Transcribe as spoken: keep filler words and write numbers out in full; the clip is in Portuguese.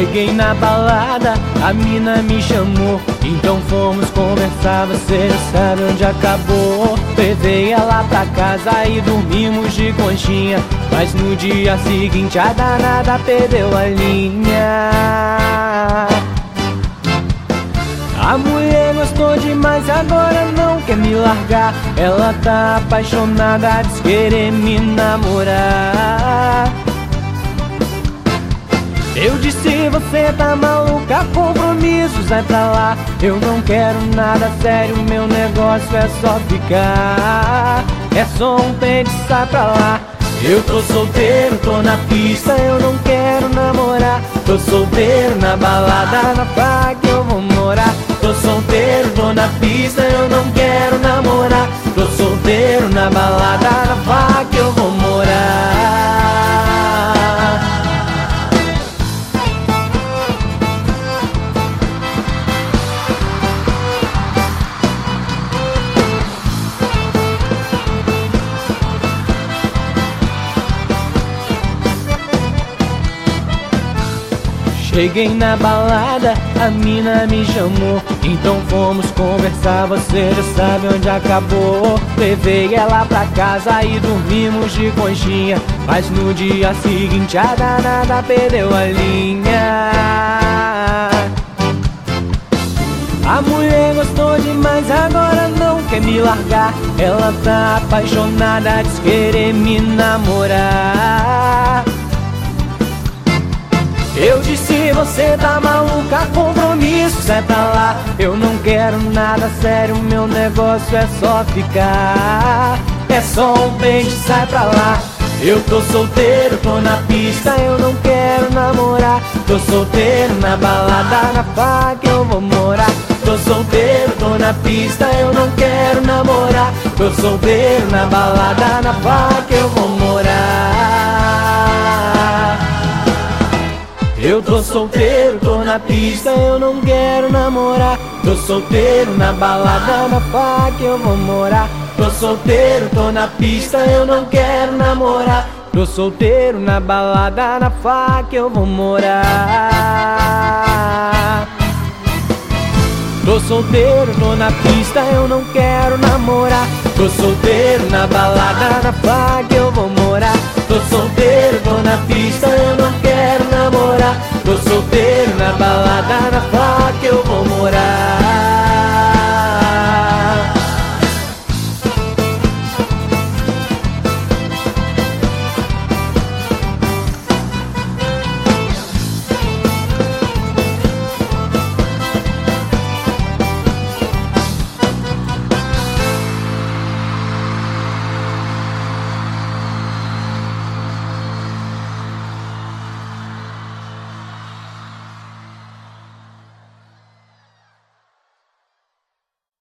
Cheguei na balada, a mina me chamou, então fomos conversar, você já sabe onde acabou. Levei ela pra casa e dormimos de conchinha, mas no dia seguinte a danada perdeu a linha. A mulher gostou demais, agora não quer me largar. Ela tá apaixonada, diz querer me namorar. Eu disse, você tá maluca, compromissos, vai pra lá. Eu não quero nada sério, meu negócio é só ficar. É só um pente, sai pra lá. Eu tô solteiro, tô na pista, eu não quero namorar. Tô solteiro na balada, na praia que eu vou morar. Tô solteiro, tô na pista, eu não quero namorar. Tô solteiro na balada, na praia que eu vou morar. Cheguei na balada, a mina me chamou, então fomos conversar, você já sabe onde acabou. Levei ela pra casa e dormimos de conchinha, mas no dia seguinte a danada perdeu a linha. A mulher gostou demais, agora não quer me largar. Ela tá apaixonada, diz querer me namorar. Eu disse, você tá maluca, compromisso, sai pra lá. Eu não quero nada sério, meu negócio é só ficar. É só um beijo, sai pra lá. Eu tô solteiro, tô na pista, eu não quero namorar. Tô solteiro na balada, na pá que eu vou morar. Tô solteiro, tô na pista, eu não quero namorar. Tô solteiro na balada, na pá que eu vou morar. Eu tô solteiro, tô na pista, eu não quero namorar. Tô solteiro na balada, na pá que eu vou morar. Tô solteiro, tô na pista, eu não quero namorar. Tô solteiro na balada, na pá que eu vou morar. Tô solteiro, tô na pista, eu não quero namorar. Tô solteiro na balada, na pá que eu vou morar. Tô solteiro, tô na pista, eu não quero namorar. Tô solteiro na balada, na pá